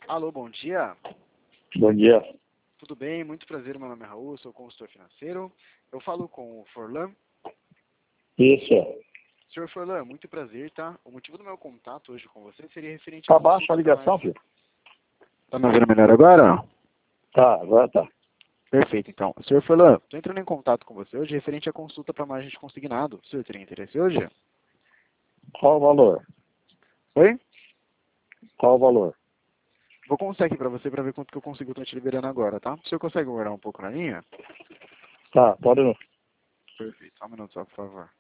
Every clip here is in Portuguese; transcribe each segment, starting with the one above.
Alô, bom dia. Bom dia. Tudo bem? Muito prazer, meu nome é Raul, sou consultor financeiro. Eu falo com o Forlan. Isso. Senhor Forlan, muito prazer, tá? O motivo do meu contato hoje com você seria referente Tá a... baixa a ligação, filho? Tá me ouvindo melhor agora? Tá, agora tá. Perfeito, então. Senhor Forlan, estou entrando em contato com você hoje referente à consulta para margem de consignado. O senhor teria interesse hoje? Qual o valor? Oi? Qual o valor? Vou consultar aqui para você para ver quanto que eu consigo estar te liberando agora, tá? O senhor consegue guardar um pouco na linha? Tá, pode não. Perfeito. Só um minuto só, por favor.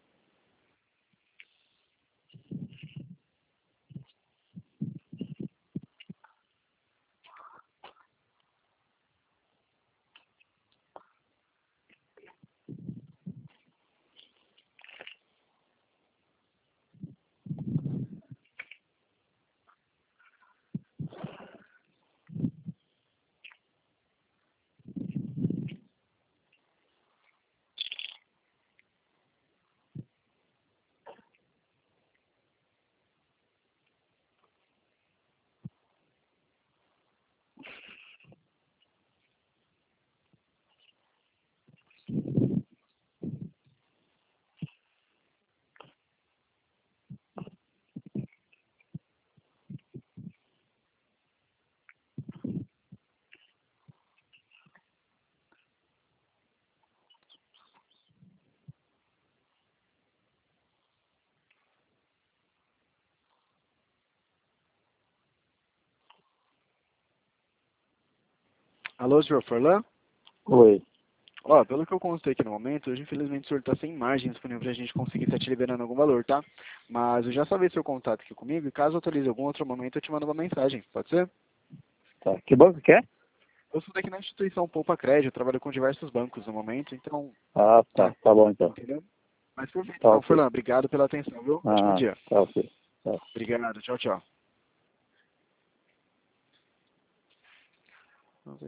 Alô, senhor Forlan? Oi. Ó, pelo que eu consultei aqui no momento, hoje infelizmente o senhor está sem margem disponível para a gente conseguir estar te liberando algum valor, tá? Mas eu já salvei seu contato aqui comigo e caso autorize algum outro momento eu te mando uma mensagem, pode ser? Tá. Que banco que é? Eu sou daqui na instituição Poupa Crédito, eu trabalho com diversos bancos no momento, então, Ah, tá. tá, Tá bom então. entendeu? Mas perfeito, Tá então, ok. Furlan, obrigado pela atenção, viu? Ótimo Ah, dia. tá ok. Tá. Obrigado, tchau, tchau.